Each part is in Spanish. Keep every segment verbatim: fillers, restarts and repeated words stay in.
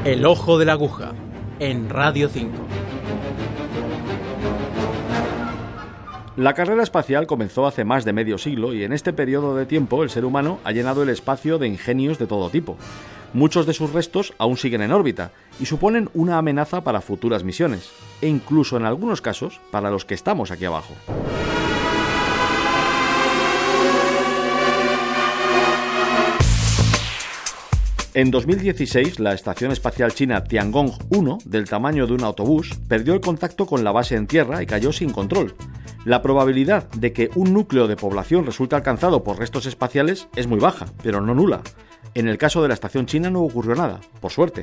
El ojo de la aguja, en Radio cinco. La carrera espacial comenzó hace más de medio siglo y en este periodo de tiempo el ser humano ha llenado el espacio de ingenios de todo tipo. Muchos de sus restos aún siguen en órbita y suponen una amenaza para futuras misiones, e incluso en algunos casos para los que estamos aquí abajo. En dos mil dieciséis, la estación espacial china Tiangong uno, del tamaño de un autobús, perdió el contacto con la base en tierra y cayó sin control. La probabilidad de que un núcleo de población resulte alcanzado por restos espaciales es muy baja, pero no nula. En el caso de la estación china no ocurrió nada, por suerte.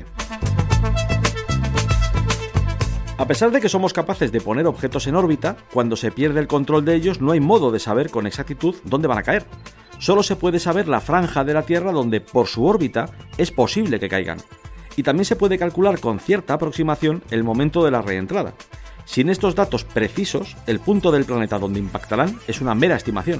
A pesar de que somos capaces de poner objetos en órbita, cuando se pierde el control de ellos no hay modo de saber con exactitud dónde van a caer. Solo se puede saber la franja de la Tierra donde, por su órbita, es posible que caigan. Y también se puede calcular con cierta aproximación el momento de la reentrada. Sin estos datos precisos, el punto del planeta donde impactarán es una mera estimación.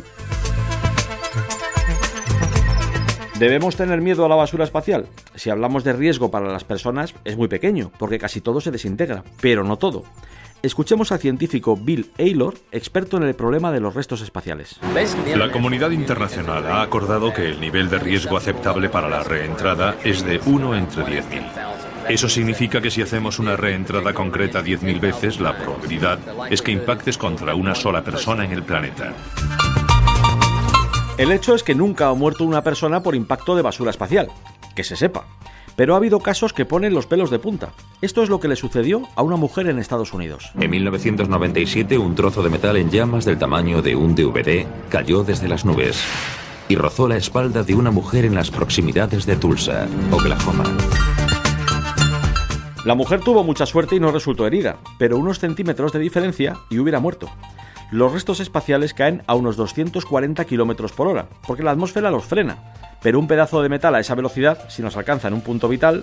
¿Debemos tener miedo a la basura espacial? Si hablamos de riesgo para las personas, es muy pequeño, porque casi todo se desintegra, pero no todo. Escuchemos al científico Bill Taylor, experto en el problema de los restos espaciales. La comunidad internacional ha acordado que el nivel de riesgo aceptable para la reentrada es de uno entre diez mil. Eso significa que si hacemos una reentrada concreta diez mil veces, la probabilidad es que impactes contra una sola persona en el planeta. El hecho es que nunca ha muerto una persona por impacto de basura espacial, que se sepa. Pero ha habido casos que ponen los pelos de punta. Esto es lo que le sucedió a una mujer en Estados Unidos. En mil novecientos noventa y siete, un trozo de metal en llamas del tamaño de un D V D cayó desde las nubes y rozó la espalda de una mujer en las proximidades de Tulsa, Oklahoma. La mujer tuvo mucha suerte y no resultó herida, pero unos centímetros de diferencia y hubiera muerto. Los restos espaciales caen a unos doscientos cuarenta kilómetros por hora, porque la atmósfera los frena. Pero un pedazo de metal a esa velocidad, si nos alcanza en un punto vital...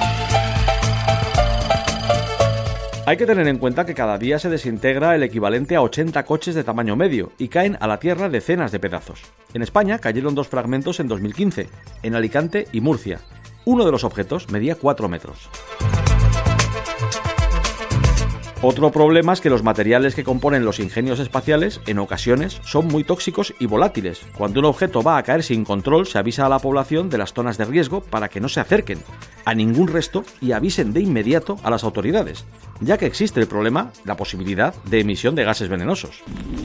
Hay que tener en cuenta que cada día se desintegra el equivalente a ochenta coches de tamaño medio y caen a la Tierra decenas de pedazos. En España cayeron dos fragmentos en dos mil quince, en Alicante y Murcia. Uno de los objetos medía cuatro metros. Otro problema es que los materiales que componen los ingenios espaciales en ocasiones son muy tóxicos y volátiles. Cuando un objeto va a caer sin control, se avisa a la población de las zonas de riesgo para que no se acerquen a ningún resto y avisen de inmediato a las autoridades, ya que existe el problema, la posibilidad de emisión de gases venenosos.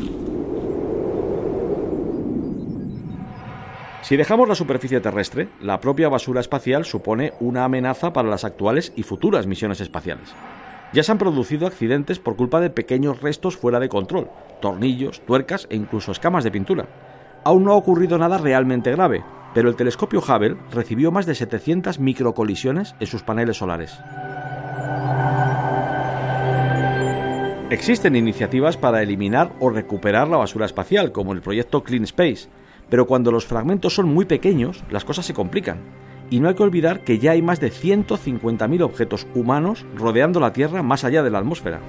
Si dejamos la superficie terrestre, la propia basura espacial supone una amenaza para las actuales y futuras misiones espaciales. Ya se han producido accidentes por culpa de pequeños restos fuera de control, tornillos, tuercas e incluso escamas de pintura. Aún no ha ocurrido nada realmente grave, pero el telescopio Hubble recibió más de setecientas microcolisiones en sus paneles solares. Existen iniciativas para eliminar o recuperar la basura espacial, como el proyecto Clean Space, pero cuando los fragmentos son muy pequeños, las cosas se complican. Y no hay que olvidar que ya hay más de ciento cincuenta mil objetos humanos rodeando la Tierra más allá de la atmósfera.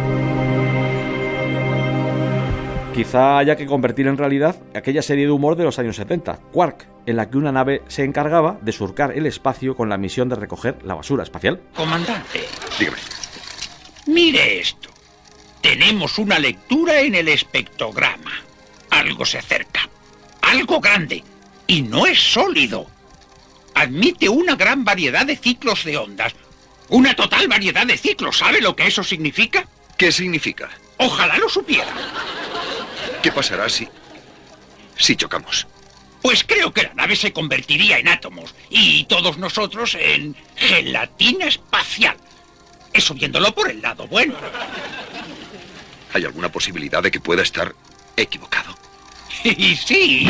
Quizá haya que convertir en realidad aquella serie de humor de los años setenta, Quark, en la que una nave se encargaba de surcar el espacio con la misión de recoger la basura espacial. Comandante, Dígame. mire esto. Tenemos una lectura en el espectrograma. Algo se acerca. Algo grande. Y no es sólido. Admite una gran variedad de ciclos de ondas. Una total variedad de ciclos. ¿Sabe lo que eso significa? ¿Qué significa? Ojalá lo supiera. ¿Qué pasará si... si chocamos? Pues creo que la nave se convertiría en átomos y todos nosotros en gelatina espacial. Eso viéndolo por el lado bueno. ¿Hay alguna posibilidad de que pueda estar equivocado? Y sí.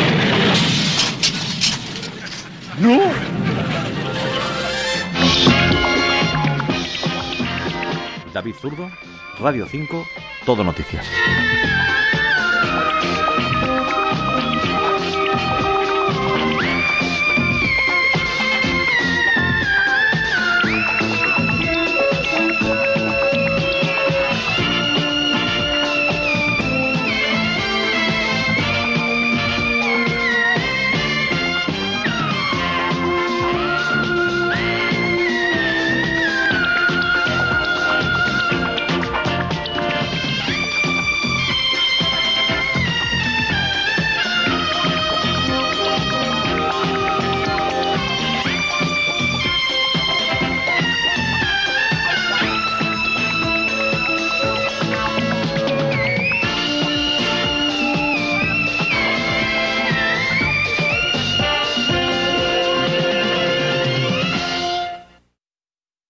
¡No! David Zurdo, Radio cinco, Todo Noticias.